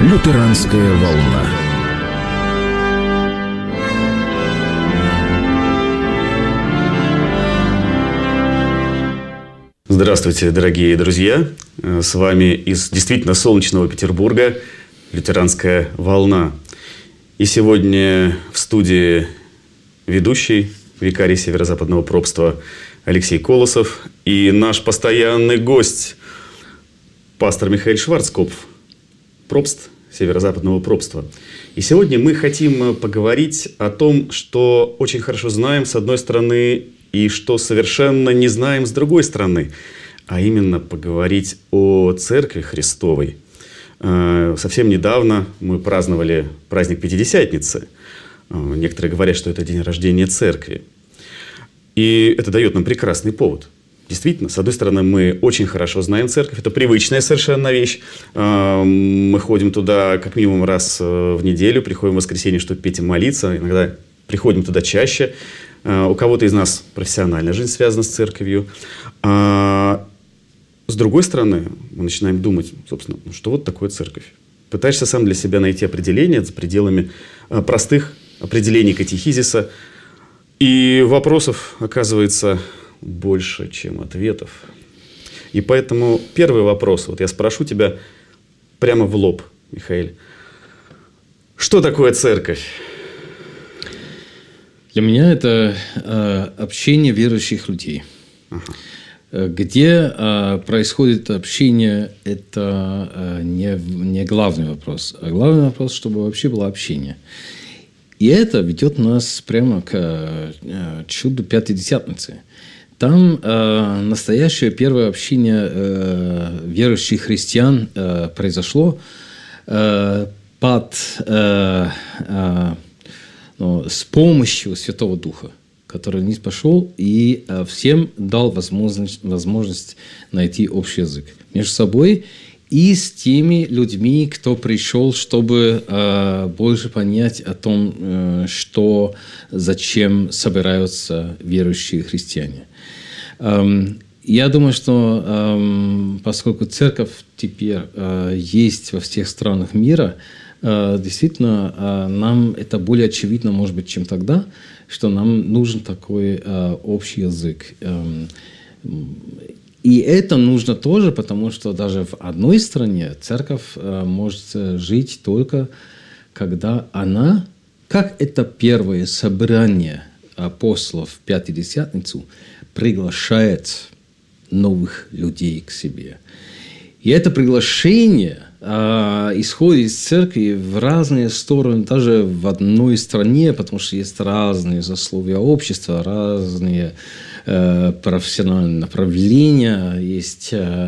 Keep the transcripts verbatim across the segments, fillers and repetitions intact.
Лютеранская волна. Здравствуйте, дорогие друзья! С вами из действительно солнечного Петербурга «Лютеранская волна». И сегодня в студии ведущий, викарий Северо-Западного пропства Алексей Колосов и наш постоянный гость, пастор Михаил Шварцкопф, пропст Северо-Западного пропства. И сегодня мы хотим поговорить о том, что очень хорошо знаем с одной стороны и что совершенно не знаем с другой стороны, а именно поговорить о Церкви Христовой. Совсем недавно мы праздновали праздник Пятидесятницы. Некоторые говорят, что это день рождения Церкви. И это дает нам прекрасный повод. Действительно, с одной стороны, мы очень хорошо знаем Церковь. Это привычная совершенно вещь. Мы ходим туда как минимум раз в неделю, приходим в воскресенье, чтобы петь и молиться. Иногда приходим туда чаще. У кого-то из нас профессиональная жизнь связана с Церковью. А с другой стороны, мы начинаем думать, собственно, что вот такое Церковь. Пытаешься сам для себя найти определение за пределами простых определений катехизиса. И вопросов оказывается больше, чем ответов. И поэтому первый вопрос, вот я спрошу тебя прямо в лоб, Михаил. Что такое Церковь? Для меня это э, общение верующих людей. Ага. Где э, происходит общение, это э, не, не главный вопрос. А главный вопрос, чтобы вообще было общение. И это ведет нас прямо к э, чуду Пятидесятницы. Там э, настоящее первое общение э, верующих христиан э, произошло э, под, э, э, ну, с помощью Святого Духа, который вниз пошел и э, всем дал возможность, возможность найти общий язык между собой и с теми людьми, кто пришел, чтобы э, больше понять о том, э, что, зачем собираются верующие христиане. Эм, я думаю, что эм, поскольку церковь теперь э, есть во всех странах мира, э, действительно, э, нам это более очевидно, может быть, чем тогда, что нам нужен такой э, общий язык. Эм, И это нужно тоже, потому что даже в одной стране церковь э, может жить только, когда она, как это первое собрание апостолов в Пятидесятницу, приглашает новых людей к себе. И это приглашение э, исходит из церкви в разные стороны, даже в одной стране, потому что есть разные сословия общества, разные профессиональные направления, есть э,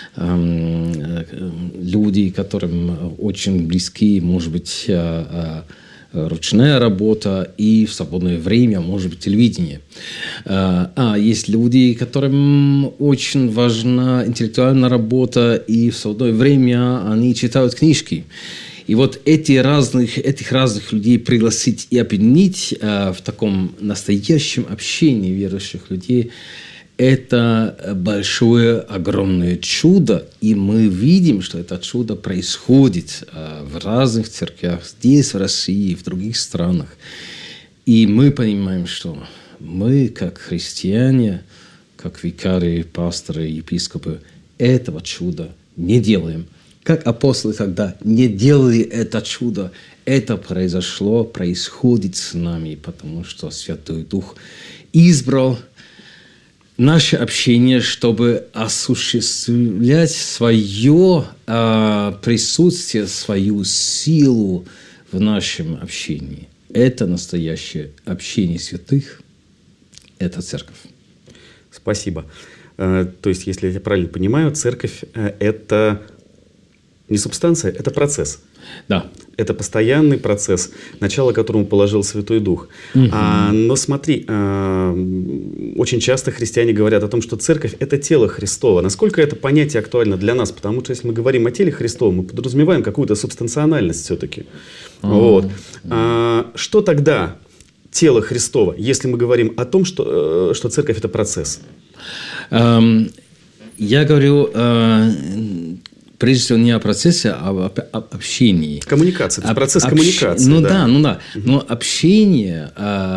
э, люди, которым очень близки, может быть, э, э, ручная работа и в свободное время, может быть, телевидение. Э, а есть люди, которым очень важна интеллектуальная работа, и в свободное время они читают книжки. И вот эти разных, этих разных людей пригласить и объединить э, в таком настоящем общении верующих людей – это большое, огромное чудо. И мы видим, что это чудо происходит э, в разных церквях, здесь, в России, в других странах. И мы понимаем, что мы, как христиане, как викарии, пасторы, епископы, этого чуда не делаем. Как апостолы тогда не делали это чудо, это произошло, происходит с нами, потому что Святой Дух избрал наше общение, чтобы осуществлять свое э, присутствие, свою силу в нашем общении. Это настоящее общение святых, это церковь. Спасибо. То есть, если я правильно понимаю, церковь – это не субстанция, это процесс. Да. Это постоянный процесс, начало которому положил Святой Дух. Угу. А, но смотри, а, очень часто христиане говорят о том, что церковь – это тело Христово. Насколько это понятие актуально для нас? Потому что если мы говорим о теле Христовом, мы подразумеваем какую-то субстанциональность все-таки. А. Вот. А, что тогда тело Христово, если мы говорим о том, что, что церковь – это процесс? Um, я говорю... Uh... прежде всего не о процессе, а об, об общении. Коммуникация, это Об, процесс общ... коммуникации. Ну да, да, ну да. Но общение,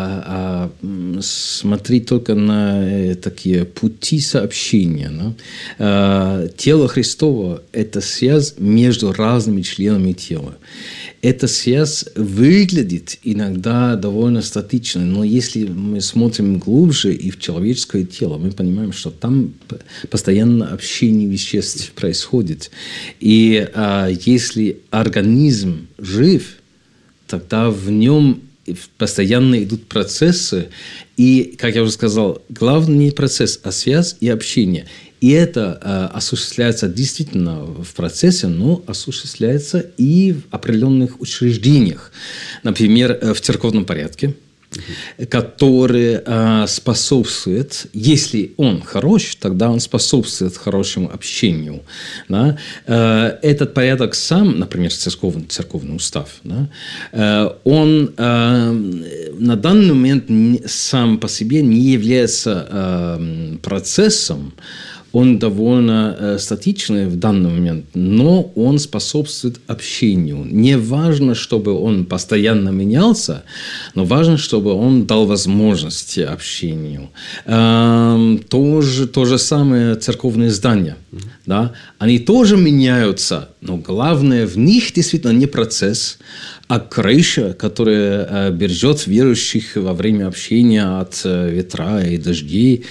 а, а, смотреть только на такие пути сообщения. Да? А, тело Христово – это связь между разными членами тела. Эта связь выглядит иногда довольно статичной, но если мы смотрим глубже и в человеческое тело, мы понимаем, что там постоянно общение веществ происходит. И а, если организм жив, тогда в нем постоянно идут процессы. И, как я уже сказал, главный не процесс, а связь и общение. И это э, осуществляется действительно в процессе, но осуществляется и в определенных учреждениях. Например, в церковном порядке, uh-huh. который э, способствует, если он хорош, тогда он способствует хорошему общению. Да? Э, этот порядок сам, например, церковный, церковный устав, да? э, он э, на данный момент не, сам по себе не является э, процессом. Он довольно э, статичный в данный момент, но он способствует общению. Не важно, чтобы он постоянно менялся, но важно, чтобы он дал возможность общению. Э, то, же, то же самое церковные здания. Mm-hmm. Да? Они тоже меняются, но главное в них действительно не процесс, а крыша, которая э, бережет верующих во время общения от э, ветра и дождей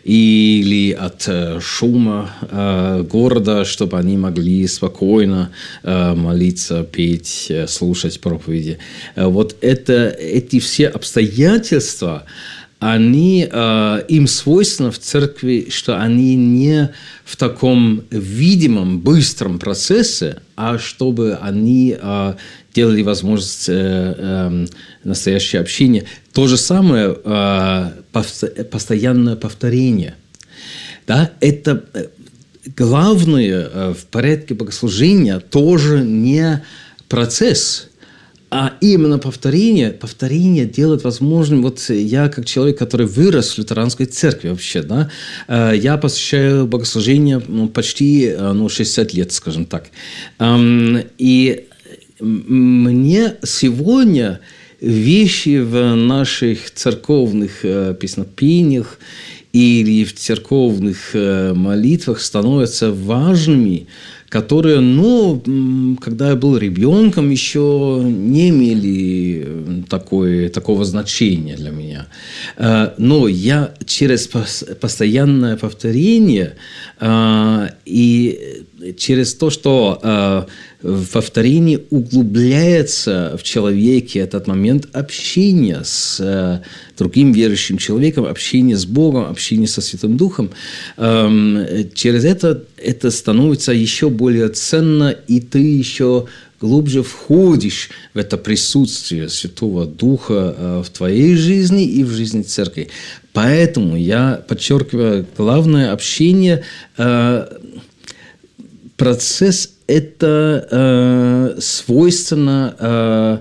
или от э, шума э, города, чтобы они могли спокойно э, молиться, петь, э, слушать проповеди. Э, вот это, эти все обстоятельства, они, э, им свойственно в церкви, что они не в таком видимом, быстром процессе, а чтобы они э, делали возможность э, э, настоящее общение. То же самое э, повто- постоянное повторение. Да? Это главное э, в порядке богослужения тоже не процесс, а именно повторение. Повторение делает возможным. Вот я, как человек, который вырос в лютеранской церкви вообще, да, я посещаю богослужение ну, почти ну, шестьдесят лет, скажем так. И мне сегодня вещи в наших церковных песнопениях или в церковных молитвах становятся важными, которые, ну, когда я был ребенком, еще не имели такое, такого значения для меня. Но я через постоянное повторение и через то, что в повторении углубляется в человеке этот момент общения с другим верующим человеком, общение с Богом, общение со Святым Духом, через это это становится еще более ценно, и ты еще глубже входишь в это присутствие Святого Духа в твоей жизни и в жизни церкви. Поэтому я подчеркиваю, главное общение, процесс это э, свойственно э,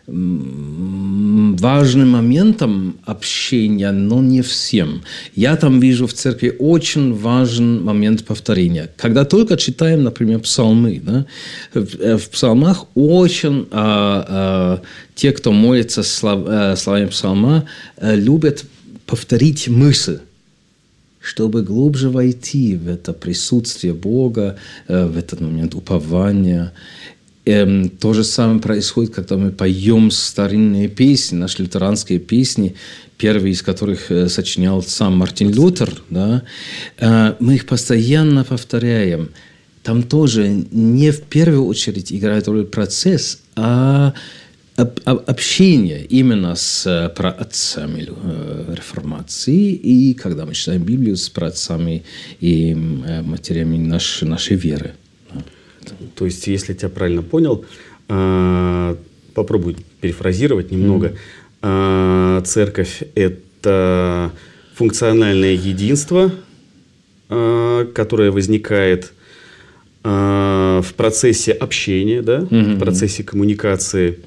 важным моментом общения, но не всем. Я там вижу в церкви очень важен момент повторения. Когда только читаем, например, псалмы, да, в, в псалмах очень э, э, те, кто молится слов, э, словами псалма, э, любят повторить мысль, чтобы глубже войти в это присутствие Бога, в этот момент упования. То же самое происходит, когда мы поем старинные песни, наши лютеранские песни, первые из которых сочинял сам Мартин Лютер. Да? Мы их постоянно повторяем. Там тоже не в первую очередь играет роль процесс, а общение именно с праотцами реформации, и когда мы читаем Библию, с праотцами и матерями нашей, нашей веры. То есть, если я тебя правильно понял, попробую перефразировать немного. Mm-hmm. Церковь – это функциональное единство, которое возникает в процессе общения, да? Mm-hmm. в процессе коммуникации,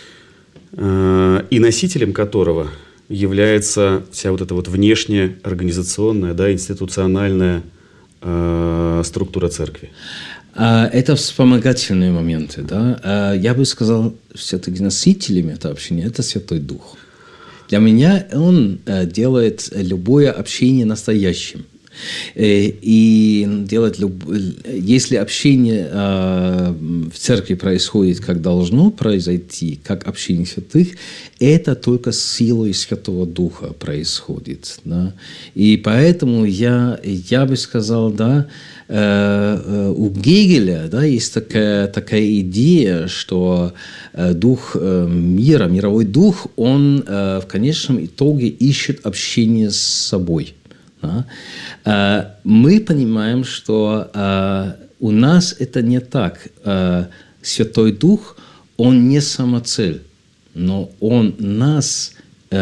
и носителем которого является вся вот эта вот внешняя организационная, да, институциональная э, структура церкви. Это вспомогательные моменты. Да? Я бы сказал, все-таки носителем этого общения – это Святой Дух. Для меня он делает любое общение настоящим. И делать люб... если общение в церкви происходит, как должно произойти, как общение святых, это только силой Святого Духа происходит. Да? И поэтому я, я бы сказал, да, у Гегеля, да, есть такая, такая идея, что дух мира, мировой дух, он в конечном итоге ищет общение с собой. Да? Мы понимаем, что у нас это не так. Святой Дух, он не самоцель, но он нас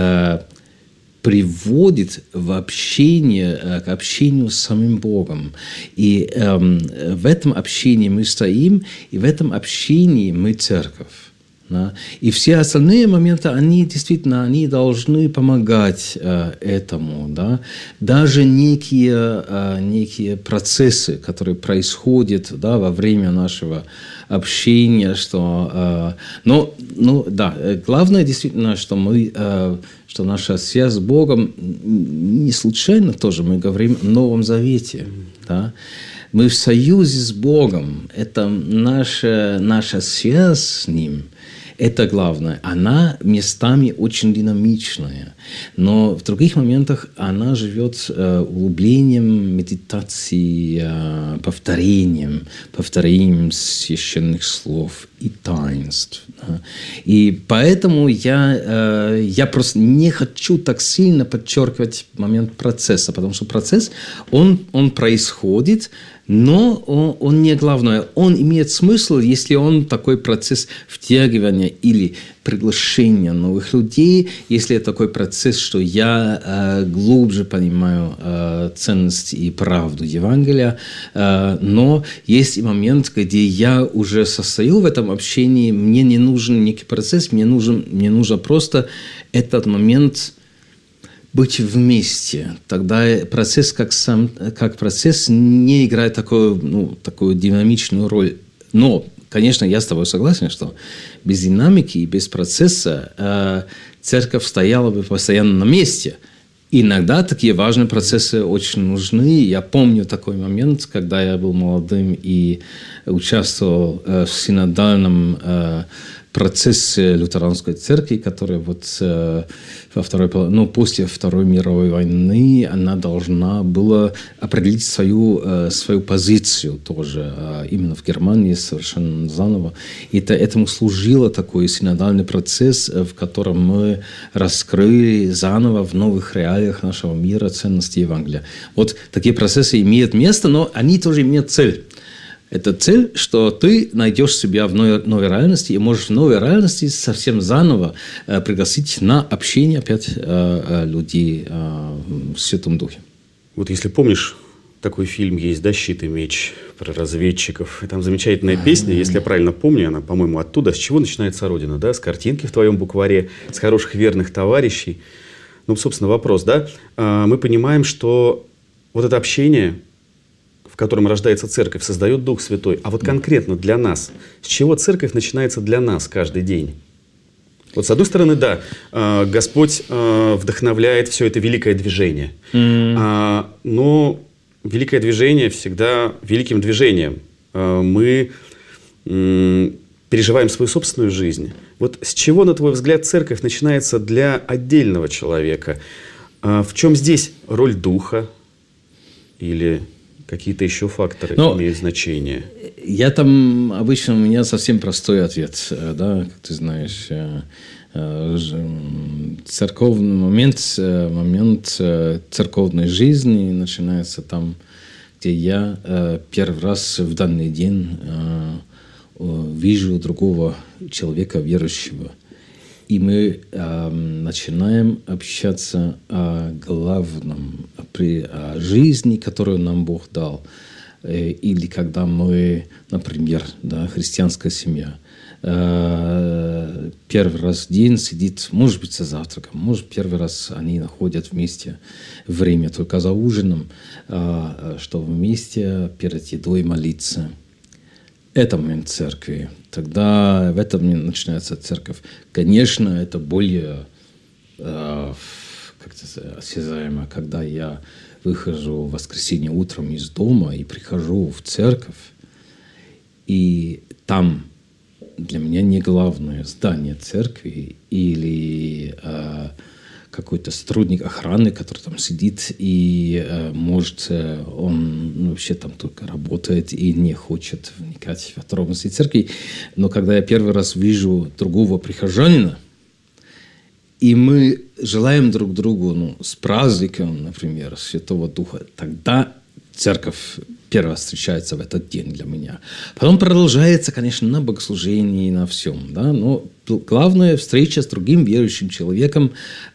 приводит в общение, к общению с самим Богом. И в этом общении мы стоим, и в этом общении мы церковь. Да? И все остальные моменты, они действительно они должны помогать э, этому. Да? Даже некие, э, некие процессы, которые происходят, да, во время нашего общения. Что, э, но, ну, да, главное действительно, что, мы, э, что наша связь с Богом не случайно тоже мы говорим о Новом Завете. Да? Мы в союзе с Богом. Это наша, наша связь с Ним. Это главное. Она местами очень динамичная, но в других моментах она живет э, углублением медитации, э, повторением, повторением священных слов и таинств. Да. И поэтому я, э, я просто не хочу так сильно подчеркивать момент процесса, потому что процесс, он, он происходит, но он, он не главное. Он имеет смысл, если он такой процесс втягивания или приглашения новых людей, если это такой процесс, что я э, глубже понимаю э, ценность и правду Евангелия. Э, но есть и момент, где я уже состою в этом общении, мне не нужен некий процесс, мне нужен, мне нужно просто этот момент быть вместе. Тогда процесс как, сам, как процесс не играет такую, ну, такую динамичную роль. Но, конечно, я с тобой согласен, что без динамики и без процесса э, церковь стояла бы постоянно на месте. Иногда такие важные процессы очень нужны. Я помню такой момент, когда я был молодым и участвовал э, в синодальном э, процессе лютеранской церкви, которая вот э, во второй, ну, после Второй мировой войны она должна была определить свою, э, свою позицию тоже, э, именно в Германии совершенно заново. И это, этому служил такой синодальный процесс, в котором мы раскрыли заново в новых реалиях нашего мира ценности Евангелия. Вот такие процессы имеют место, но они тоже имеют цель. Это цель, что ты найдешь себя в новой, новой реальности и можешь в новой реальности совсем заново э, пригласить на общение опять э, э, людей э, в Святом Духе. Вот если помнишь, такой фильм есть, да, «Щит и меч», про разведчиков. И там замечательная песня, если я правильно помню, она, по-моему, оттуда. С чего начинается Родина, да? С картинки в твоем букваре, с хороших верных товарищей. Ну, собственно, вопрос, да? Мы понимаем, что вот это общение, в котором рождается церковь, создает Дух Святой. А вот конкретно для нас, с чего церковь начинается для нас каждый день? Вот с одной стороны, да, Господь вдохновляет все это великое движение. Mm. Но великое движение всегда великим движением. Мы переживаем свою собственную жизнь. Вот с чего, на твой взгляд, церковь начинается для отдельного человека? В чем здесь роль Духа или какие-то еще факторы Но имеют значение? Я там обычно у меня совсем простой ответ, да, как ты знаешь. Церковный момент, момент церковной жизни начинается там, где я первый раз в данный день вижу другого человека верующего. И мы э, начинаем общаться о главном, при, о жизни, которую нам Бог дал. Э, или когда мы, например, да, христианская семья, э, первый раз в день сидит, может быть, за завтраком, может, первый раз они находят вместе время только за ужином, э, что вместе перед едой молиться. это момент церкви. Тогда в этом момент начинается церковь. Конечно, это более э, как-то осязаемо, когда я выхожу в воскресенье утром из дома и прихожу в церковь, и там для меня не главное здание церкви или э, какой-то сотрудник охраны, который там сидит, и э, может э, он ну, вообще там только работает и не хочет вникать в подробности церкви. Но когда я первый раз вижу другого прихожанина, и мы желаем друг другу ну, с праздником, например, Святого Духа, тогда церковь первая встречается в этот день для меня. Потом продолжается, конечно, на богослужении, на всем. Да? Но главная встреча с другим верующим человеком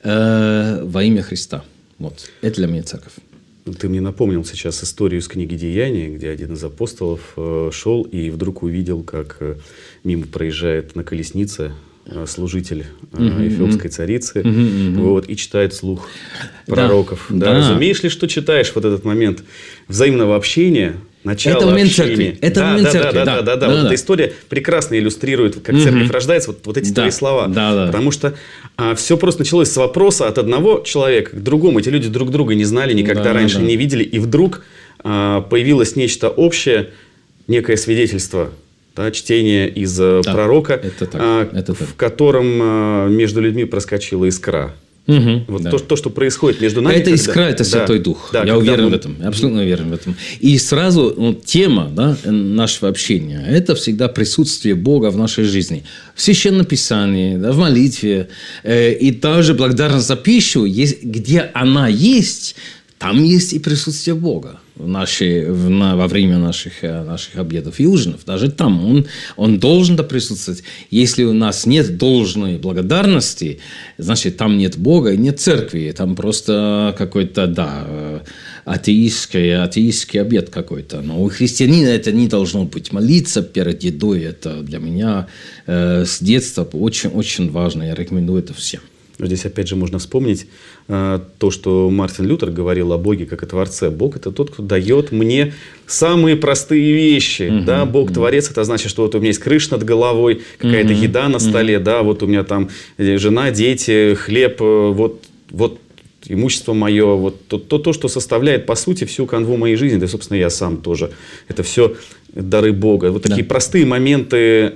э, во имя Христа. Вот. Это для меня церковь. Ты мне напомнил сейчас историю из книги «Деяний», где один из апостолов э, шел и вдруг увидел, как э, мимо проезжает на колеснице служитель uh-huh, эфиопской царицы, uh-huh, uh-huh. Вот, и читает вслух пророков. Да, да. Да. Разумеешь ли, что читаешь вот этот момент взаимного общения, начало это момент общения? Церкви. Это да, момент да, церкви. Да, да, да, да, да, да. да, Вот да. эта история прекрасно иллюстрирует, как uh-huh. церковь рождается, вот, вот эти да. твои слова. Да, да. Потому что а, все просто началось с вопроса от одного человека к другому. Эти люди друг друга не знали, никогда да, раньше да. не видели, и вдруг а, появилось нечто общее, некое свидетельство. Да, чтение из да, пророка, это так, а, это в так. котором а, между людьми проскочила искра. Угу, вот да. то, то, что происходит между нами. Это когда... искра, это да, Святой Дух. Да, я уверен мы... в этом. Я абсолютно уверен в этом. И сразу ну, тема да, нашего общения – это всегда присутствие Бога в нашей жизни. В Священном Писании, да, в молитве. Э, и даже благодарность за пищу, есть, где она есть, там есть и присутствие Бога. В нашей, в, на, во время наших, наших обедов и ужинов. Даже там он, он должен да присутствовать. Если у нас нет должной благодарности, значит, там нет Бога и нет церкви. Там просто какой-то, да, атеистский, атеистский обед какой-то. Но у христианина это не должно быть. Молиться перед едой, это для меня э, с детства очень-очень важно. Я рекомендую это всем. Здесь опять же можно вспомнить э, то, что Мартин Лютер говорил о Боге как о Творце. Бог – это тот, кто дает мне самые простые вещи. Uh-huh. Да? Бог – Творец – это значит, что вот у меня есть крыша над головой, какая-то uh-huh. еда на столе, uh-huh. да? Вот у меня там жена, дети, хлеб, вот, вот имущество мое. Вот то, то, то, что составляет, по сути, всю канву моей жизни. Да, собственно, я сам тоже. Это все дары Бога. Вот такие да. простые моменты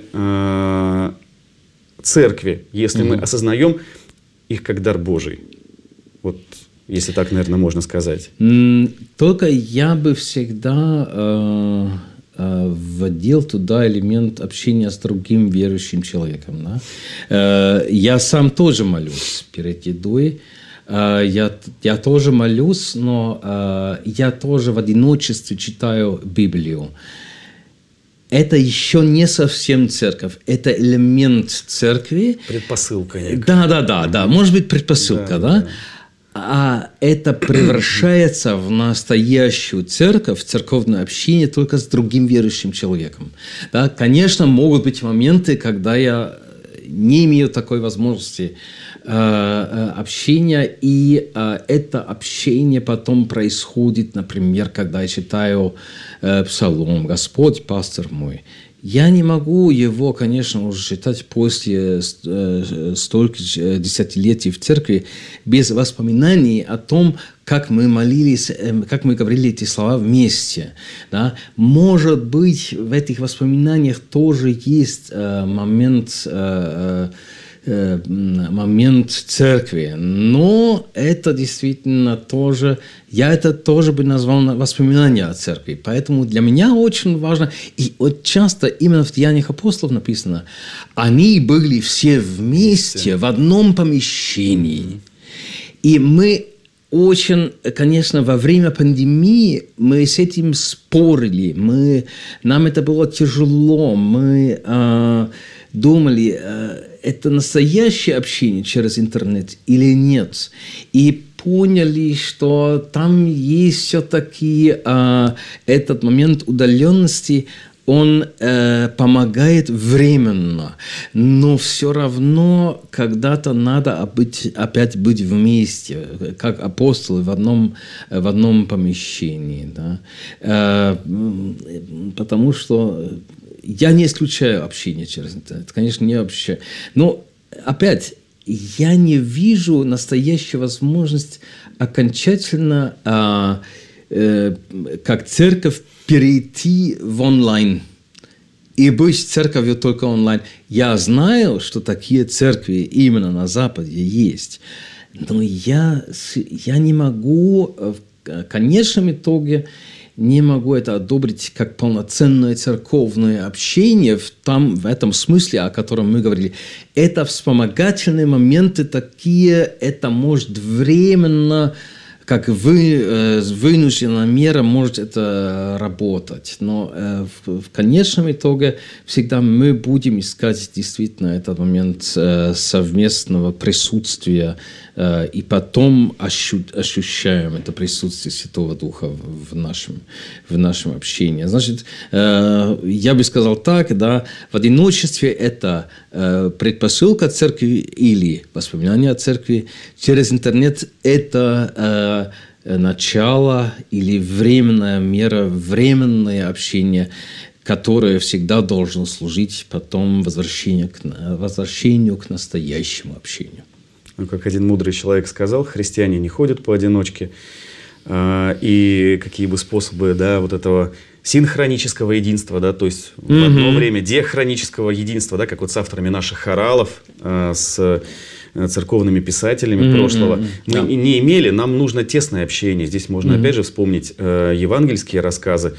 э, церкви, если uh-huh. мы осознаем их как дар Божий. Вот, если так, наверное, можно сказать. Только я бы всегда э, э, вводил туда элемент общения с другим верующим человеком. Да? Э, я сам тоже молюсь перед едой. Э, я, я тоже молюсь, но э, я тоже в одиночестве читаю Библию. Это еще не совсем церковь. Это элемент церкви. Предпосылка. Да, да, да, да. Может быть, предпосылка, да. да? да. А это превращается в настоящую церковь, в церковное общение только с другим верующим человеком. Да? Конечно, могут быть моменты, когда я не имею такой возможности э, общения, и э, это общение потом происходит, например, когда я читаю э, псалом «Господь, пастырь мой». Я не могу его, конечно, уже читать после э, столько десятилетий в церкви без воспоминаний о том, как мы молились, э, как мы говорили эти слова вместе. Да? Может быть, в этих воспоминаниях тоже есть э, момент... Э, момент церкви. Но это действительно тоже, я это тоже бы назвал воспоминания о церкви. Поэтому для меня очень важно, и вот часто именно в Деяниях апостолов написано, они были все вместе в одном помещении. И мы очень, конечно, во время пандемии мы с этим спорили, мы, нам это было тяжело, мы э, думали, э, это настоящее общение через интернет или нет. И поняли, что там есть все-таки э, этот момент удаленности, он э, помогает временно, но все равно когда-то надо быть, опять быть вместе, как апостолы в одном, в одном помещении. Да? Э, потому что я не исключаю общение через интернет, конечно, не исключаю. Но, опять, я не вижу настоящей возможности окончательно, а, э, как церковь, перейти в онлайн. И быть церковью только онлайн. Я знаю, что такие церкви именно на Западе есть. Но я, я не могу, в конечном итоге, не могу это одобрить как полноценное церковное общение в, там, в этом смысле, о котором мы говорили. Это вспомогательные моменты такие, это может временно, как вы, вынужденная мера может это работать. Но в, в конечном итоге всегда мы будем искать действительно этот момент совместного присутствия и потом ощу, ощущаем это присутствие Святого Духа в нашем, в нашем общении. Значит, я бы сказал так, да, в одиночестве это предпосылка церкви или воспоминания о церкви. Через интернет это начало или временная мера, временное общение, которое всегда должно служить потом возвращению к, возвращению к настоящему общению. Ну, как один мудрый человек сказал, христиане не ходят поодиночке. И какие бы способы, да, вот этого синхронического единства, да, то есть mm-hmm. в одно время диахронического единства, да, как вот с авторами наших хоралов, с церковными писателями mm-hmm. прошлого, мы yeah. не имели, нам нужно тесное общение. Здесь можно mm-hmm. опять же вспомнить э, евангельские рассказы,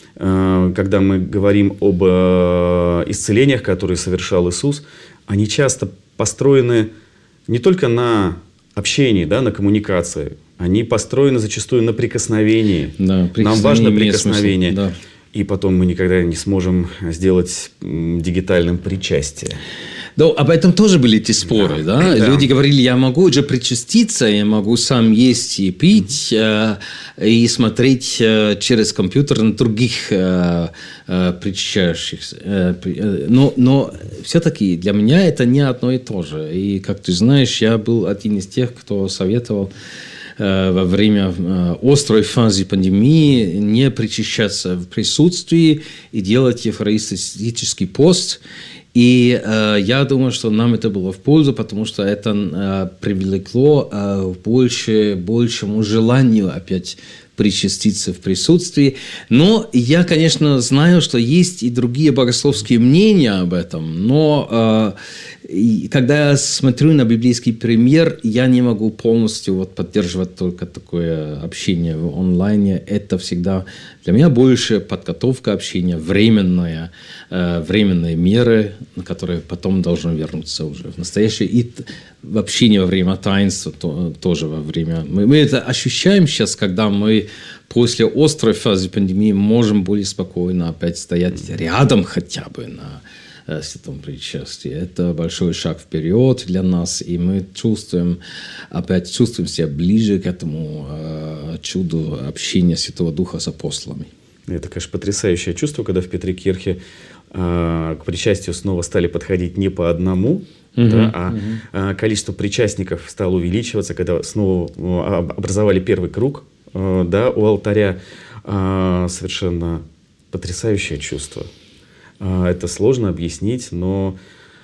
э, когда мы говорим об э, исцелениях, которые совершал Иисус, они часто построены не только на общении, да, на коммуникации, они построены зачастую на прикосновении. Да, прикосновение. Нам важно прикосновение. Да. И потом мы никогда не сможем сделать дигитальным причастие. Да, об этом тоже были эти споры. Да. Да? Да. Люди говорили, я могу же причаститься, я могу сам есть и пить, э, и смотреть э, через компьютер на других э, э, причащающихся. Э, но, но все-таки для меня это не одно и то же. И, как ты знаешь, я был один из тех, кто советовал э, во время э, острой фазы пандемии не причащаться в присутствии и делать евхаристический пост. И э, я думаю, что нам это было в пользу, потому что это э, привлекло э, больше, большему желанию опять причаститься в присутствии. Но я, конечно, знаю, что есть и другие богословские мнения об этом, но э, и когда я смотрю на библейский пример, я не могу полностью вот поддерживать только такое общение в онлайне. Это всегда для меня больше подготовка общения, временная, э, временные меры, на которые потом должны вернуться уже в настоящее. И в общении во время таинства то, тоже во время... Мы, мы это ощущаем сейчас, когда мы после острой фазы пандемии можем более спокойно опять стоять рядом хотя бы на святом причастии. Это большой шаг вперед для нас, и мы чувствуем, опять чувствуем себя ближе к этому э, чуду общения Святого Духа с апостолами. Это, конечно, потрясающее чувство, когда в Петрикирхе э, к причастию снова стали подходить не по одному, угу, да, а угу. э, количество причастников стало увеличиваться, когда снова э, образовали первый круг э, да, у алтаря. Э, совершенно потрясающее чувство. Это сложно объяснить, но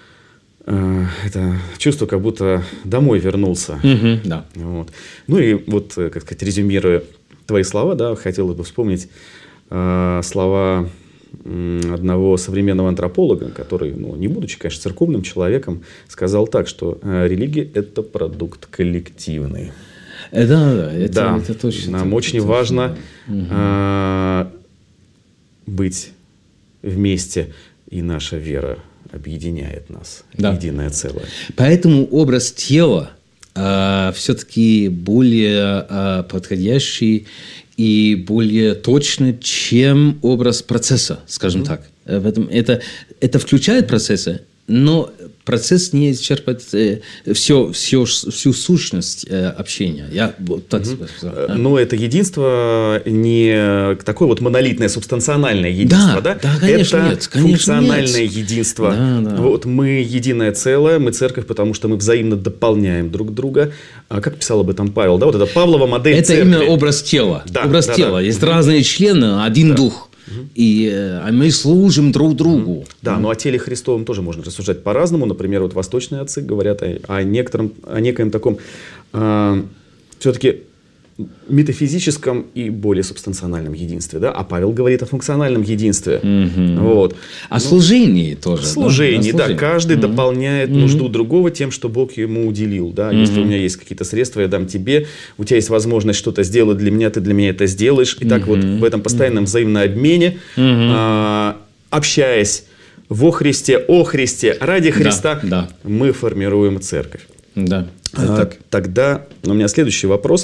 э, это чувство, как будто домой вернулся. Mm-hmm, да. Вот. Ну и вот, как сказать, резюмируя твои слова, да, хотел бы вспомнить э, слова э, одного современного антрополога, который, ну, не будучи, конечно, церковным человеком, сказал так, что э, религия – это продукт коллективный. Да, да, это, да. это точно. Нам это, очень это, важно да. э, быть вместе, и наша вера объединяет нас, да. Единое целое. Поэтому образ тела э, все-таки более э, подходящий и более точный, чем образ процесса, скажем mm-hmm. так. В этом, это, это включает процессы, но процесс не исчерпывает э, все, все, всю сущность э, общения. Я вот так угу. сказал. Да? Но это единство не такое вот монолитное, субстанциональное единство, да? Да, да, конечно, это нет. Конечно, функциональное нет. единство. Да, да. Вот мы единое целое, мы церковь, потому что мы взаимно дополняем друг друга. А как писал об этом Павел? Да, вот это Павлова модель это церкви. именно образ тела. Да, образ да, тела. Да. Есть разные члены, один да. дух. угу. и а мы служим друг другу. Угу. Да, угу. но о теле Христовом тоже можно рассуждать по-разному. Например, вот восточные отцы говорят о, о, некотором, о некоем таком э, все-таки метафизическом и более субстанциональном единстве, да? А Павел говорит о функциональном единстве. Mm-hmm. Вот. О ну, служении тоже. Служении, да. да. Каждый mm-hmm. дополняет mm-hmm. нужду другого тем, что Бог ему уделил. Да? Mm-hmm. Если у меня есть какие-то средства, я дам тебе. У тебя есть возможность что-то сделать для меня, ты для меня это сделаешь. И mm-hmm. так вот в этом постоянном mm-hmm. взаимном обмене, mm-hmm. а, общаясь во Христе, о Христе, ради Христа, да, да. мы формируем церковь. Да. А, так. Тогда у меня следующий вопрос.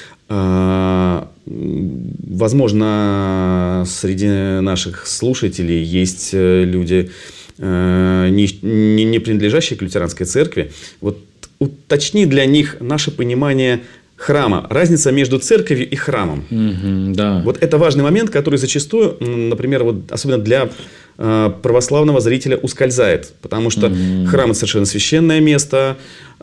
Возможно, среди наших слушателей есть люди, не, не принадлежащие к лютеранской церкви. Вот уточни для них наше понимание храма, разница между церковью и храмом. Mm-hmm, да. Вот это важный момент, который зачастую, например, вот, особенно для православного зрителя ускользает, потому что mm-hmm. храм – это совершенно священное место,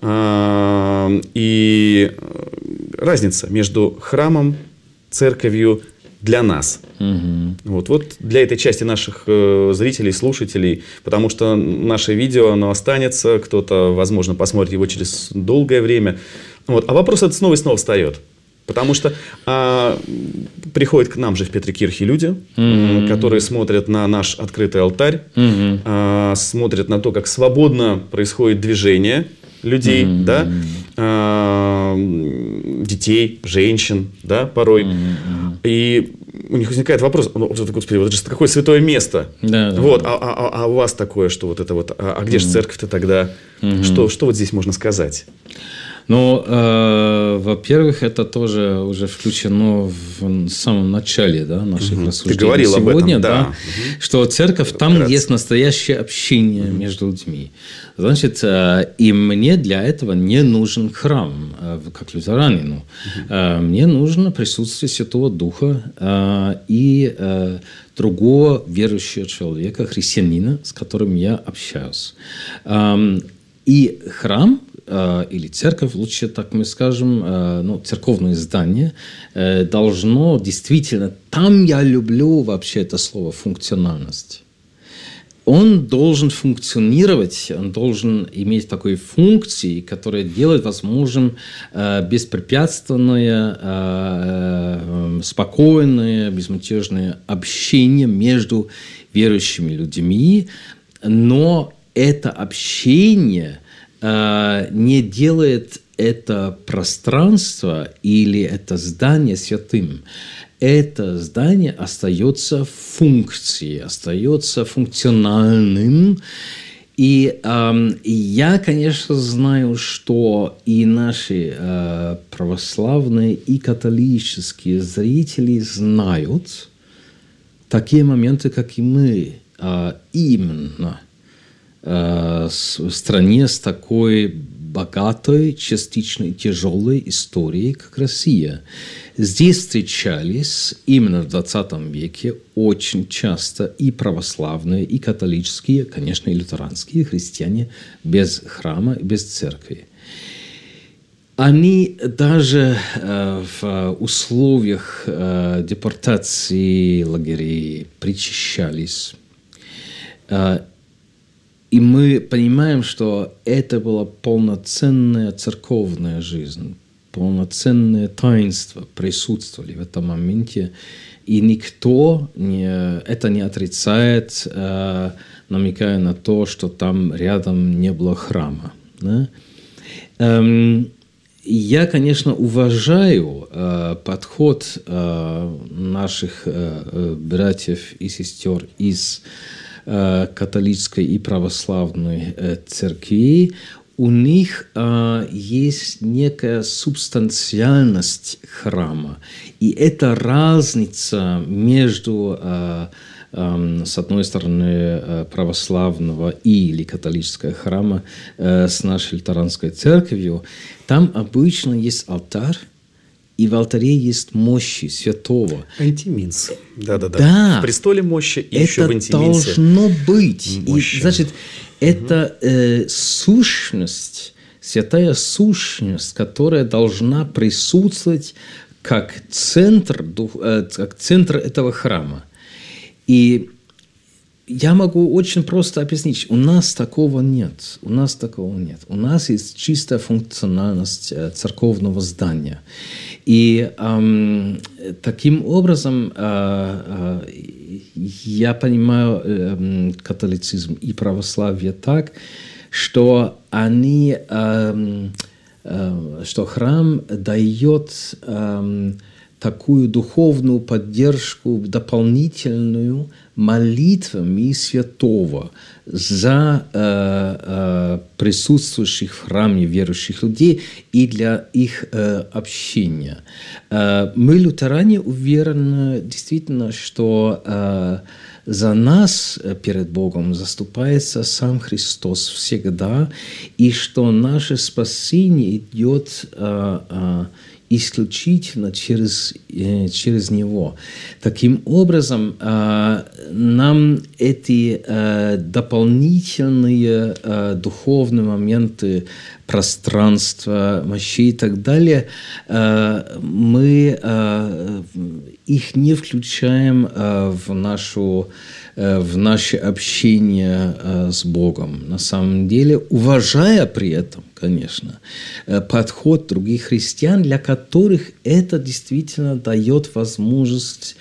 и разница между храмом, церковью для нас. Mm-hmm. Вот, вот для этой части наших зрителей, слушателей, потому что наше видео, оно останется, кто-то, возможно, посмотрит его через долгое время. Вот. А вопрос этот снова и снова встает. Потому что а, приходят к нам же в Петрикирхе люди, mm-hmm. которые смотрят на наш открытый алтарь, mm-hmm. а, смотрят на то, как свободно происходит движение людей, mm-hmm. да, а, детей, женщин, да, порой. Mm-hmm. И у них возникает вопрос: господи, вот это же какое святое место. Да, да, вот, да. А, а, а у вас такое, что вот это вот, а, а где mm-hmm. же церковь-то тогда? Mm-hmm. Что, что вот здесь можно сказать? Ну, э, во-первых, это тоже уже включено в самом начале, да, наших угу. рассуждений. Ты говорил сегодня, об этом, да. да, угу. что церковь, там Вкратце. Есть настоящее общение угу. между людьми. Значит, э, и мне для этого не нужен храм, э, как лютеранину. Угу. Э, мне нужно присутствие Святого Духа э, и э, другого верующего человека, христианина, с которым я общаюсь. Э, и храм, или церковь, лучше так мы скажем, ну, церковное здание, должно действительно, там я люблю вообще это слово функциональность. Он должен функционировать, он должен иметь такой функции, которая делает возможным беспрепятственное, спокойное, безмятежное общение между верующими людьми, но это общение не делает это пространство или это здание святым. Это здание остается функцией, остается функциональным. И э, я, конечно, знаю, что и наши э, православные и католические зрители знают такие моменты, как и мы, э, именно в стране с такой богатой, частично тяжелой историей, как Россия. Здесь встречались именно в двадцатом веке очень часто и православные, и католические, конечно, и лютеранские христиане без храма, без церкви. Они даже э, в условиях э, депортации лагерей причащались. Э, И мы понимаем, что это была полноценная церковная жизнь, полноценное таинство присутствовали в этом моменте, и никто не, это не отрицает, э, намекая на то, что там рядом не было храма. Да? Эм, я, конечно, уважаю э, подход э, наших э, братьев и сестер из католической и православной церкви. У них э, есть некая субстанциальность храма. И эта разница между, э, э, с одной стороны, православного или католического храма э, с нашей лютеранской церковью, там обычно есть алтарь, и в алтаре есть мощи святого. Антиминс. Да-да-да. Да. В престоле мощи и это еще в антиминсе. Это должно быть. И, значит, угу. это э, сущность, святая сущность, которая должна присутствовать как центр, э, как центр этого храма. И я могу очень просто объяснить. У нас такого нет. У нас такого нет. У нас есть чистая функциональность церковного здания. И эм, таким образом э, э, я понимаю э, католицизм и православие так, что они, э, э, что храм дает э, такую духовную поддержку дополнительную молитвами святого за э, э, присутствующих в храме верующих людей и для их э, общения. Э, мы, лютеране, уверены действительно, что э, за нас перед Богом заступается сам Христос всегда, и что наше спасение идет э, э, исключительно через, через Него. Таким образом, нам эти дополнительные духовные моменты пространства, мощей и так далее, мы их не включаем в нашу в наше общение с Богом. На самом деле, уважая при этом, конечно, подход других христиан, для которых это действительно дает возможность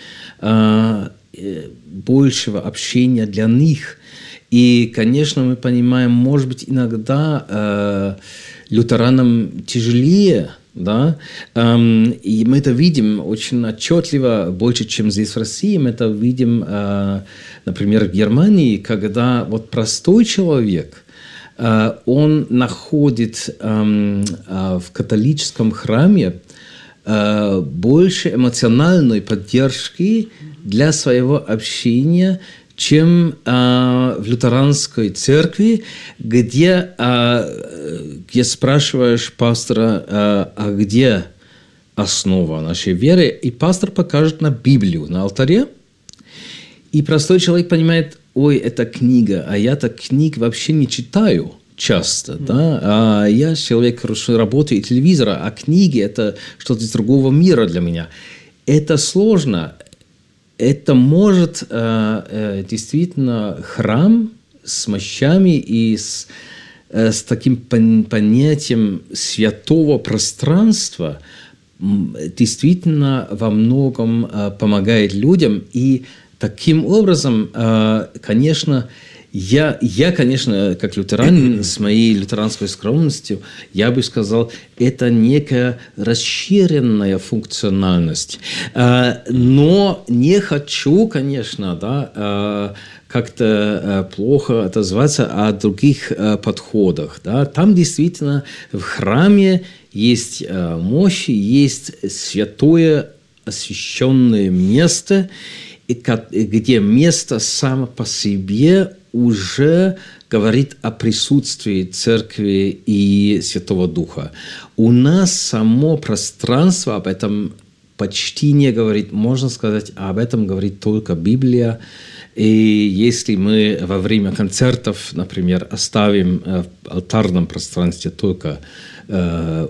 большего общения для них. И, конечно, мы понимаем, может быть, иногда лютеранам тяжелее, да, и мы это видим очень отчетливо, больше, чем здесь в России. Мы это видим, например, в Германии, когда вот простой человек, он находит в католическом храме больше эмоциональной поддержки для своего общения, чем э, в лютеранской церкви, где, э, где спрашиваешь пастора, э, а где основа нашей веры, и пастор покажет на Библию на алтаре, и простой человек понимает, ой, это книга, а я-то книг вообще не читаю часто, mm-hmm. да, а я человек, хорошо работаю и телевизора, а книги – это что-то из другого мира для меня. Это сложно. Это может э, э, действительно храм с мощами и с, э, с таким пон- понятием святого пространства действительно во многом э, помогает людям. И таким образом, э, конечно, я, я, конечно, как лютеранин, с моей лютеранской скромностью, я бы сказал, это некая расширенная функциональность. Но не хочу, конечно, да, как-то плохо отозваться о других подходах. Да. Там действительно в храме есть мощь, есть святое освященное место, где место само по себе уже говорит о присутствии Церкви и Святого Духа. У нас само пространство об этом почти не говорит. Можно сказать, об этом говорит только Библия. И если мы во время концертов, например, оставим в алтарном пространстве только э,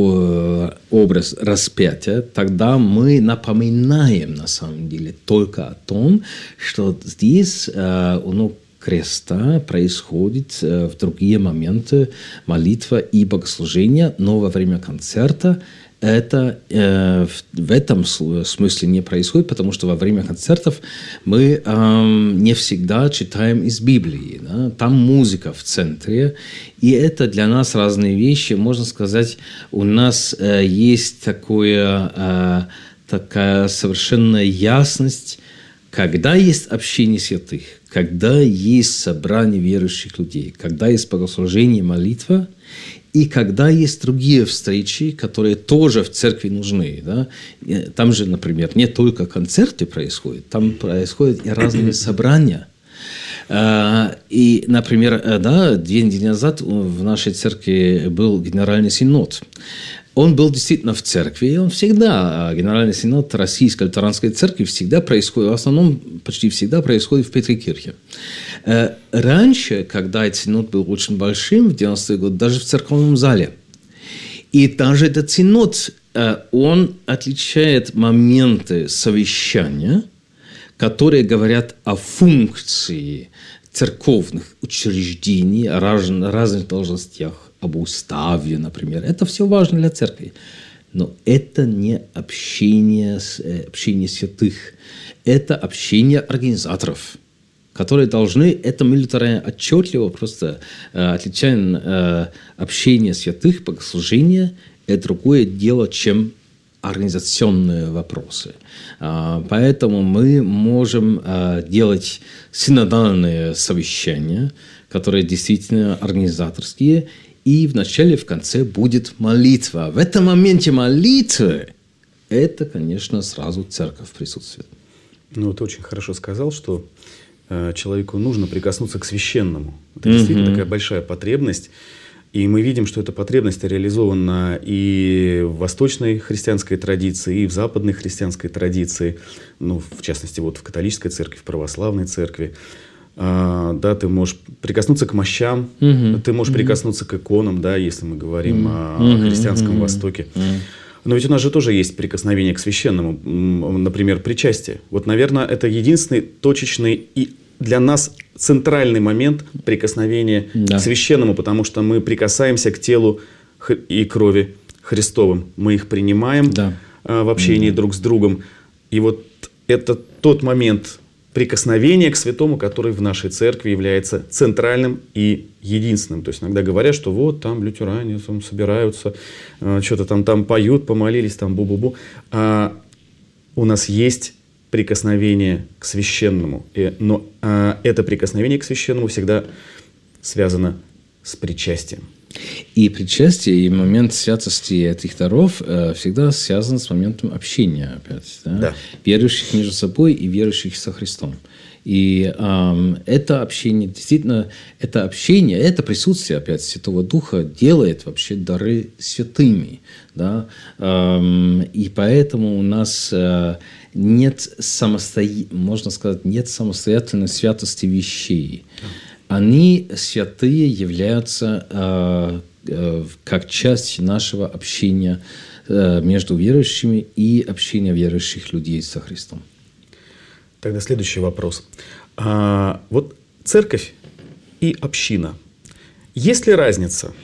образ распятия, тогда мы напоминаем на самом деле только о том, что здесь э, ну, креста происходит в другие моменты молитва и богослужения, но во время концерта это э, в, в этом смысле не происходит, потому что во время концертов мы э, не всегда читаем из Библии. Да? Там музыка в центре, и это для нас разные вещи. Можно сказать, у нас э, есть такое, э, такая совершенная ясность, когда есть общение святых, когда есть собрание верующих людей, когда есть богослужение, молитва, и когда есть другие встречи, которые тоже в церкви нужны. Да? Там же, например, не только концерты происходят, там происходят и разные собрания. И, например, да, две недели назад в нашей церкви был генеральный синод. Он был действительно в церкви, и он всегда, Генеральный синод Российской лютеранской церкви всегда происходит, в основном почти всегда происходит в Петрикирхе. Раньше, когда этот синод был очень большим, в девяностые годы, даже в церковном зале. И даже этот синод, он отличает моменты совещания, которые говорят о функции церковных учреждений, о раз, разных должностях, об уставе, например. Это все важно для церкви. Но это не общение, общение святых. Это общение организаторов, которые должны, это мы лютеране отчетливо просто э, отличаем э, общение святых, богослужение, это другое дело, чем организационные вопросы. А, поэтому мы можем а, делать синодальные совещания, которые действительно организаторские, и в начале, в конце будет молитва. В этом моменте молитвы это, конечно, сразу церковь присутствует. Ну, ты очень хорошо сказал, что э, человеку нужно прикоснуться к священному. Это mm-hmm. действительно такая большая потребность. И мы видим, что эта потребность реализована и в восточной христианской традиции, и в западной христианской традиции, ну, в частности, вот в католической церкви, в православной церкви. А, да, ты можешь прикоснуться к мощам, mm-hmm. ты можешь mm-hmm. прикоснуться к иконам, да, если мы говорим mm-hmm. о христианском mm-hmm. Востоке. Mm-hmm. Но ведь у нас же тоже есть прикосновение к священному, например, причастие. Вот, наверное, это единственный точечный и для нас центральный момент прикосновения да. к священному, потому что мы прикасаемся к телу и крови Христовым. Мы их принимаем да. в общении да. друг с другом. И вот это тот момент прикосновения к святому, который в нашей церкви является центральным и единственным. То есть иногда говорят, что вот там лютеране там собираются, что-то там, там поют, помолились, там бу-бу-бу. А у нас есть прикосновение к священному. Но а, это прикосновение к священному всегда связано с причастием. И причастие, и момент святости этих даров э, всегда связан с моментом общения, опять, да? Да. Верующих между собой и верующих со Христом. И э, это общение, действительно, это общение, это присутствие, опять, Святого Духа делает вообще дары святыми. Да? Э, и поэтому у нас э, нет, самосто... можно сказать, нет самостоятельной святости вещей. Они, святые, являются э, э, как часть нашего общения э, между верующими и общения верующих людей со Христом. Тогда следующий вопрос. А, вот церковь и община. Есть ли разница?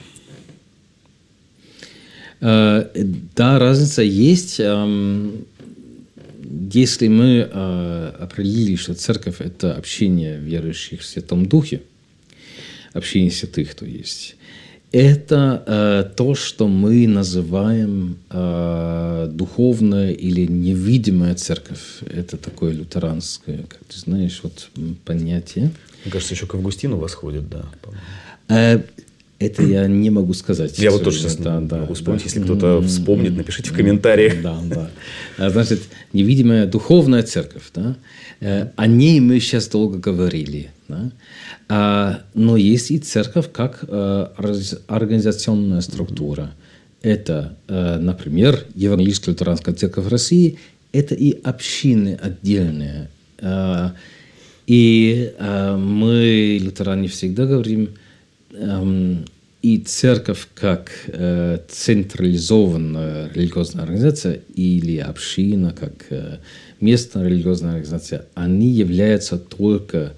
Э, да, разница есть. Э, если мы э, определили, что церковь – это общение верующих в Святом Духе, общение святых, то есть. Это э, то, что мы называем э, духовная или невидимая церковь. Это такое лютеранское, как ты знаешь, вот понятие. Мне кажется, еще к Августину восходит, да. Э, это я не могу сказать. Я вот тоже сейчас да, не да, могу вспомнить. Да. Если кто-то вспомнит, напишите в комментариях. Да, да. Значит, невидимая духовная церковь. Да? О ней мы сейчас долго говорили. Да? А, но есть и церковь как а, организационная структура. Это, а, например, Евангельская лютеранская церковь России. Это и общины отдельные. А, и а, мы, лютеране, всегда говорим, а, и церковь как а, централизованная религиозная организация или община как а, местная религиозная организация, они являются только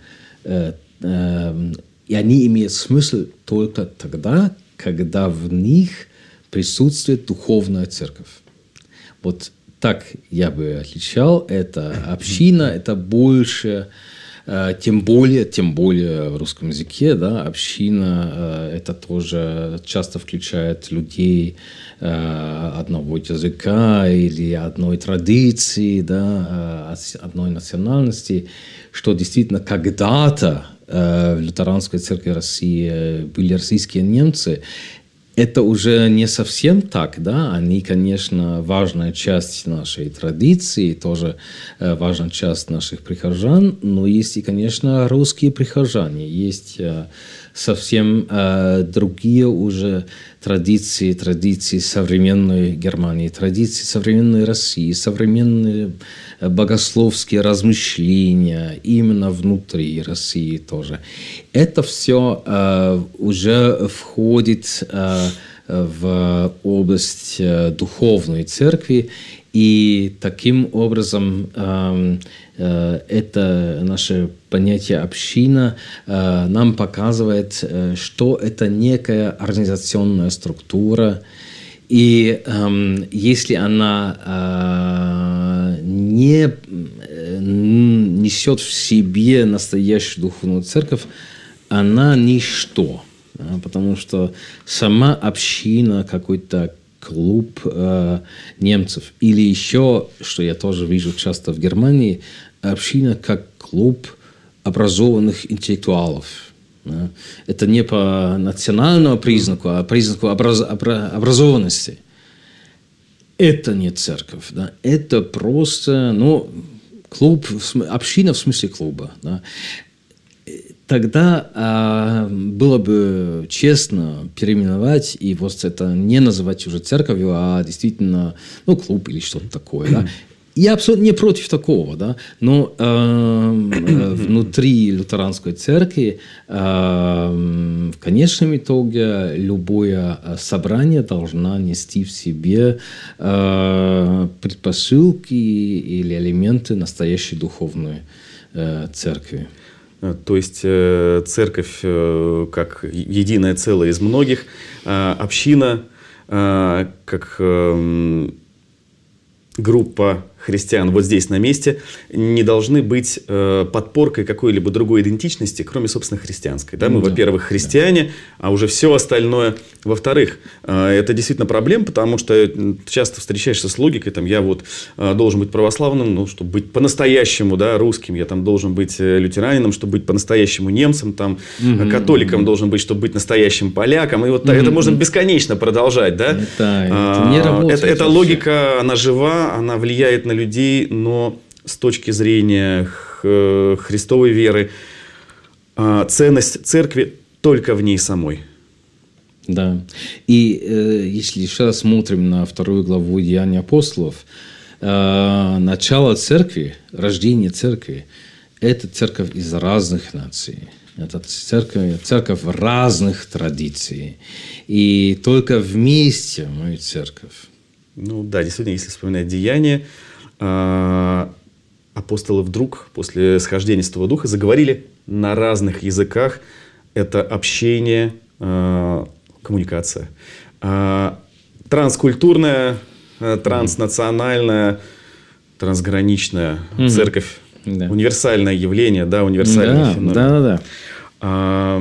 и они имеют смысл только тогда, когда в них присутствует духовная церковь. Вот так я бы отличал. Это община, это больше, тем более, тем более в русском языке, да, община, это тоже часто включает людей одного языка или одной традиции, да, одной национальности, что действительно когда-то э, в лютеранской церкви России были российские немцы. Это уже не совсем так, да, они, конечно, важная часть нашей традиции, тоже э, важная часть наших прихожан, но есть и, конечно, русские прихожане, есть э, совсем э, другие уже традиции, традиции современной Германии, традиции современной России, современные богословские размышления именно внутри России тоже. Это все э, уже входит э, в область э, духовной церкви, И таким образом э, э, это наше понятие община э, нам показывает, э, что это некая организационная структура. И э, если она э, не э, несет в себе настоящую духовную церковь, она ничто. Да, потому что сама община, какой-то клуб э, немцев, или еще, что я тоже вижу часто в Германии, община как клуб образованных интеллектуалов. Да. Это не по национальному признаку, а признаку образ, обра, образованности. Это не церковь. Да. Это просто ну, клуб, община в смысле клуба. Да. Тогда а, было бы честно переименовать и вот это не называть уже церковью, а действительно ну, клуб или что-то такое. Да? Я абсолютно не против такого, да? Но э, внутри лютеранской церкви э, в конечном итоге любое собрание должно нести в себе э, предпосылки или элементы настоящей духовной э, церкви. То есть церковь как единое целое из многих, община как группа христиан вот здесь на месте не должны быть э, подпоркой какой-либо другой идентичности, кроме, собственно, христианской. Да? Мы, да. во-первых, христиане, да. а уже все остальное, во-вторых. Э, это действительно проблема, потому что часто встречаешься с логикой, там, я вот э, должен быть православным, ну, чтобы быть по-настоящему да, русским, я там должен быть лютеранином, чтобы быть по-настоящему немцем, там, mm-hmm. католиком должен быть, чтобы быть настоящим поляком. И вот mm-hmm. это можно бесконечно продолжать. Да? Это, это не работает. Это, эта логика, она жива, она влияет на людей, но с точки зрения христовой веры ценность церкви только в ней самой. Да. И э, если еще раз смотрим на вторую главу Деяний апостолов, э, начало церкви, рождение церкви – это церковь из разных наций. Это церковь, церковь разных традиций. И только вместе мы церковь. Ну да, действительно, если вспоминать Деяния, апостолы вдруг после схождения Святого Духа заговорили на разных языках. Это общение, коммуникация. Транскультурная, транснациональная, трансграничная mm-hmm. церковь. Да. Универсальное явление, да, универсальный да, феномен. Да, да, да. А,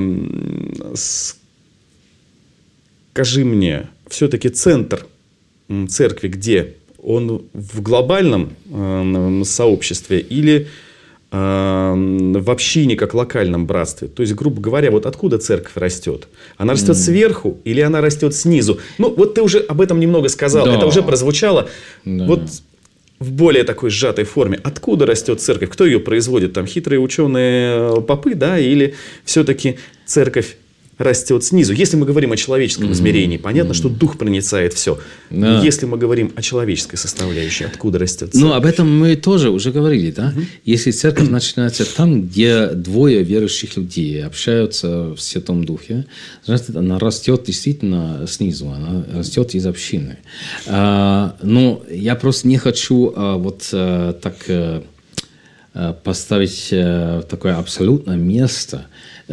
скажи мне, все-таки центр церкви где? Он в глобальном э, сообществе или э, в общине, как локальном братстве? То есть, грубо говоря, вот откуда церковь растет? Она растет mm. сверху или она растет снизу? Ну, вот ты уже об этом немного сказал, да. это уже прозвучало. Да. Вот в более такой сжатой форме. Откуда растет церковь? Кто ее производит? Там хитрые ученые попы, да? Или все-таки церковь растет снизу? Если мы говорим о человеческом mm-hmm. измерении, понятно, mm-hmm. что дух проницает все. Да. Но если мы говорим о человеческой составляющей, откуда растет церковь? Ну, об этом мы тоже уже говорили, да? Mm-hmm. Если церковь начинается там, где двое верующих людей общаются в Святом Духе, значит, она растет действительно снизу, она растет из общины. А, но я просто не хочу а, вот а, так а, поставить а, такое абсолютное место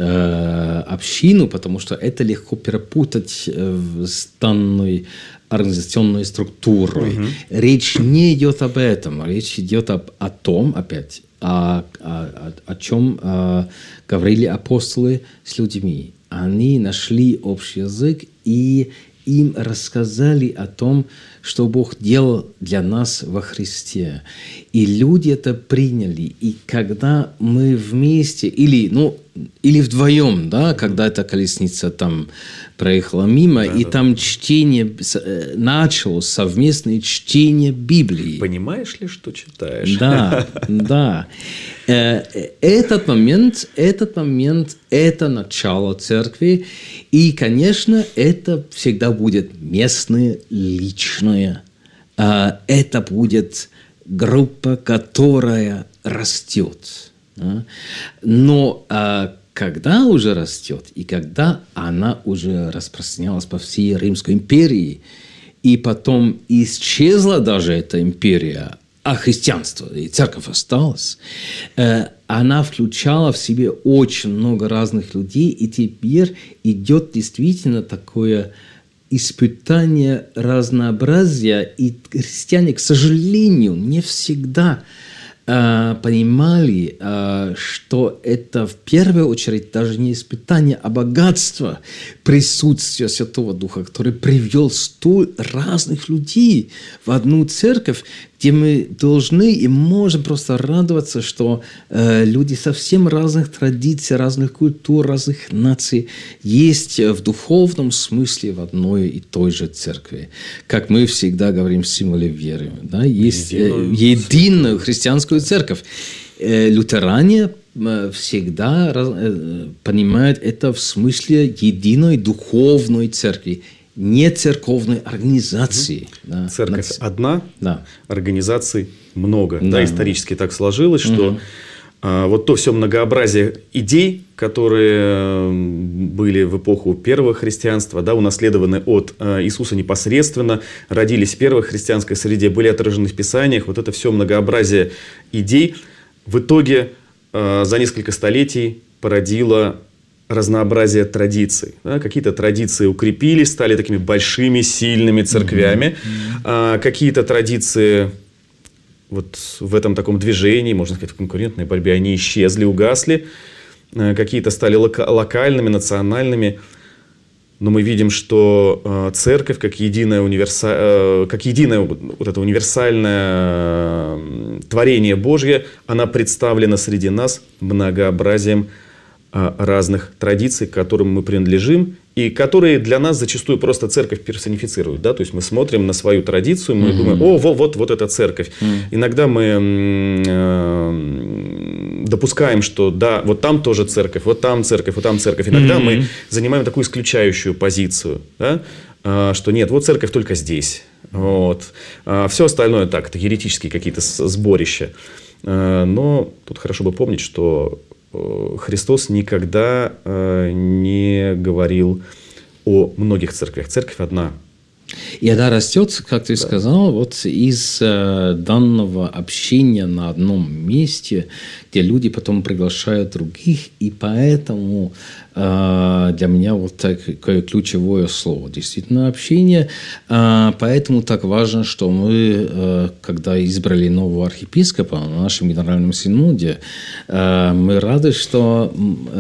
общину, потому что это легко перепутать с данной организационной структурой. Uh-huh. Речь не идет об этом. Речь идет об, о том, опять, о, о, о чем о, говорили апостолы с людьми. Они нашли общий язык и им рассказали о том, что Бог делал для нас во Христе. И люди это приняли. И когда мы вместе, или, ну, или вдвоем, да, когда эта колесница там проехала мимо, да, и да, там да. чтение, началось совместное чтение Библии. Понимаешь ли, что читаешь? Да, да. Этот момент, этот момент, это начало церкви. И, конечно, это всегда будет местное, личное. Это будет группа, которая растет. Но когда уже растет, и когда она уже распространялась по всей Римской империи, и потом исчезла даже эта империя, а христианство и церковь осталась, она включала в себе очень много разных людей, и теперь идет действительно такое испытание разнообразия, и христиане, к сожалению, не всегда э, понимали, э, что это в первую очередь даже не испытание, а богатство присутствия Святого Духа, который привел столь разных людей в одну церковь, где мы должны и можем просто радоваться, что э, люди совсем разных традиций, разных культур, разных наций есть в духовном смысле в одной и той же церкви. Как мы всегда говорим в символе веры. Да? Есть единую, э, единую христианскую церковь. Э, лютеране э, всегда э, понимают это в смысле единой духовной церкви. Не церковной организации. Угу. Да. Церковь Наци... одна, да. Организаций много. Да. Да, да, исторически так сложилось, что угу. а, вот то все многообразие идей, которые были в эпоху первого христианства, да, унаследованы от а, Иисуса непосредственно, родились в первой христианской среде, были отражены в Писаниях. Вот это все многообразие идей в итоге а, за несколько столетий породило разнообразие традиций. Да? Какие-то традиции укрепились, стали такими большими, сильными церквями. Mm-hmm. А, какие-то традиции вот в этом таком движении, можно сказать, в конкурентной борьбе, они исчезли, угасли. А, какие-то стали лока- локальными, национальными. Но мы видим, что а, церковь, как единое, универса... а, как единое вот это универсальное а, творение Божье, она представлена среди нас многообразием разных традиций, к которым мы принадлежим, и которые для нас зачастую просто церковь персонифицирует. Да? То есть мы смотрим на свою традицию, мы mm-hmm. думаем, о, вот, вот, вот эта церковь. Mm-hmm. Иногда мы э, допускаем, что да, вот там тоже церковь, вот там церковь, вот там церковь. Иногда mm-hmm. мы занимаем такую исключающую позицию, да? э, что нет, вот церковь только здесь. Вот. А все остальное так, это еретические какие-то сборища. Э, но тут хорошо бы помнить, что Христос никогда э, не говорил о многих церквях. Церковь одна. И она растет, как ты да. сказал, вот из э, данного общения на одном месте, где люди потом приглашают других, и поэтому э, для меня вот такое ключевое слово, действительно, общение. Э, поэтому так важно, что мы, э, когда избрали нового архиепископа на нашем генеральном синоде, э, мы рады, что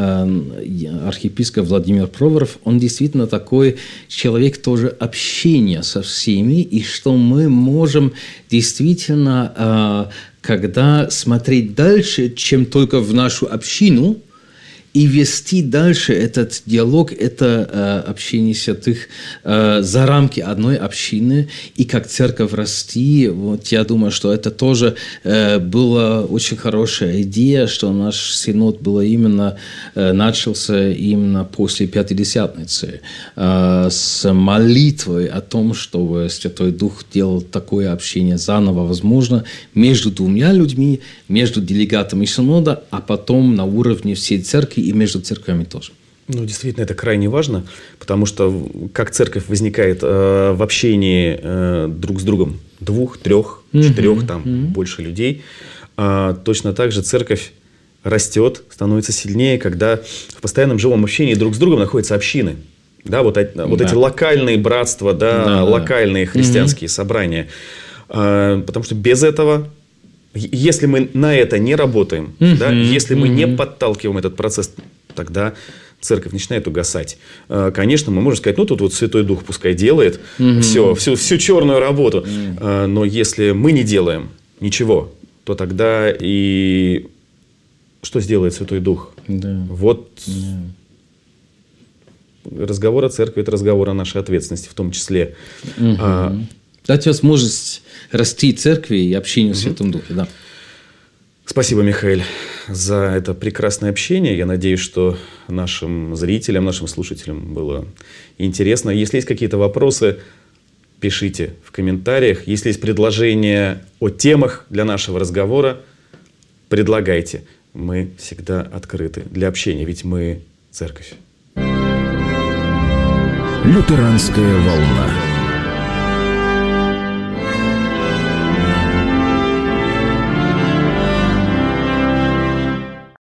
э, архиепископ Владимир Проворов, он действительно такой человек тоже общения со всеми, и что мы можем действительно, когда смотреть дальше, чем только в нашу общину, и вести дальше этот диалог, это э, общение святых э, за рамки одной общины, и как церковь расти. Вот я думаю, что это тоже э, была очень хорошая идея, что наш синод было именно, э, начался именно после Пятидесятницы, э, с молитвой о том, чтобы Святой Дух делал такое общение заново возможно между двумя людьми, между делегатами синода, а потом на уровне всей церкви и между церквями тоже. Ну, действительно, это крайне важно, потому что как церковь возникает э, в общении э, друг с другом двух, трех, mm-hmm. четырех, там, mm-hmm. больше людей, э, точно так же церковь растет, становится сильнее, когда в постоянном живом общении друг с другом находятся общины. Да, вот, вот да. эти локальные братства, да, да, локальные да. христианские mm-hmm. собрания. Э, потому что без этого... Если мы на это не работаем, mm-hmm. да, если мы mm-hmm. не подталкиваем этот процесс, тогда церковь начинает угасать. Конечно, мы можем сказать, ну тут вот Святой Дух пускай делает mm-hmm. все, всю, всю черную работу. Mm-hmm. Но если мы не делаем ничего, то тогда и что сделает Святой Дух? Да. Вот yeah. разговор о церкви – это разговор о нашей ответственности в том числе. Mm-hmm. А, Дать возможность расти церкви и общению в Святом Духе. Да. Спасибо, Михаил, за это прекрасное общение. Я надеюсь, что нашим зрителям, нашим слушателям было интересно. Если есть какие-то вопросы, пишите в комментариях. Если есть предложения о темах для нашего разговора, предлагайте. Мы всегда открыты для общения, ведь мы церковь. Лютеранская волна.